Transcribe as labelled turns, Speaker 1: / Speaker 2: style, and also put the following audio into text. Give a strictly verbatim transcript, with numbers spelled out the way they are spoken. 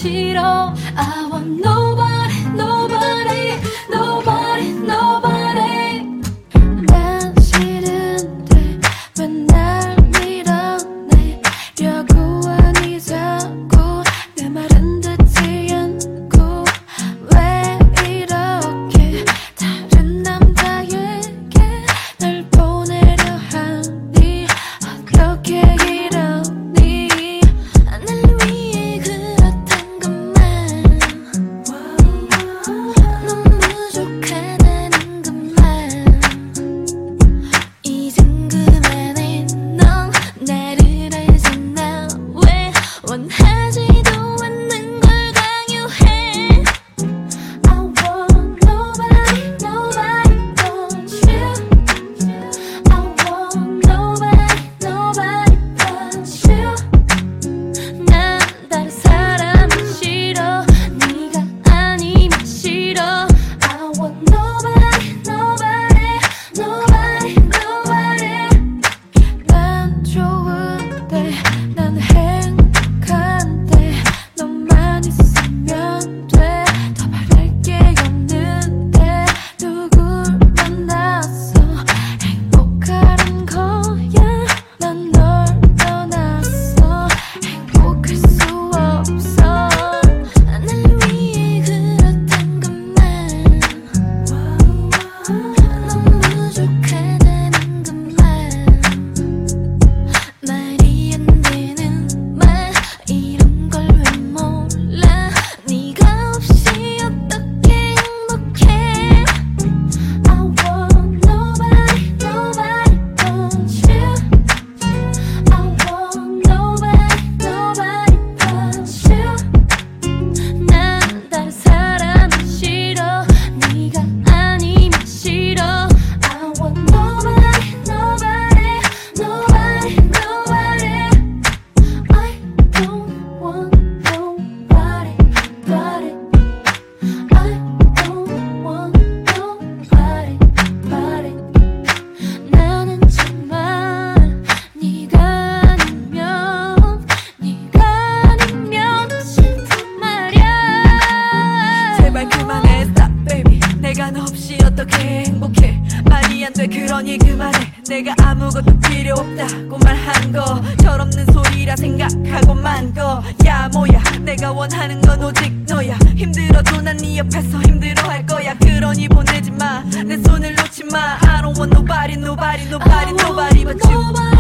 Speaker 1: 싫어. I want nobody, nobody, nobody, nobody. 난 싫은데 왜 날 밀어내려고 하니 자꾸 내 말은 듣지 않고. 왜 이렇게 다른 남자에게 날 보내려 하니. 어떻게 이러니. 날 위해 그렇단 것만. 넌 부족하다는 것만. 이젠 그만해. 넌 나를 알잖아. 왜 원하지도 않는 걸 강요해. I want nobody, nobody but you. I want nobody, nobody but you. 난 다른 사람은 싫어. 네가 아니면 싫어. I want nobody, nobody, nobody, nobody. 난 좋은데 난 행복한데 너만 있으면 돼. 더 바랄 게 없는데 누굴 만났어 행복하란 거야. 난 널 떠났어 행복할 수 없어. 날 위해 그렇단 것만. 넌 부족하다는 것만. 말이 안 되는 말 이런 걸 왜 몰라. 네가 없이 어떻게 행복해. I want nobody, nobody but you. I want nobody, nobody but you. 난 다른 사람은 싫어. 네가 아니면 싫어. I want nobody, nobody, nobody, nobody. I don't want nobody, but it. I don't want nobody, but it. 나는 정말 네가 아니면 네가 아니면 싫단 말야.
Speaker 2: 제발 그만해 stop baby. 내가 너 없이 어떻게 행복해. 말이 안 돼 그러니 그만해. 내가 아무것도 필요 없다고 말한 거 철없는 소리라 생각하고만 거야. 뭐야 내가 원하는 건 오직 너야. 힘들어도 난 네 옆에서 힘들어할 거야. 그러니 보내지 마 내 손을 놓지 마. I don't want nobody, nobody, nobody, nobody but you.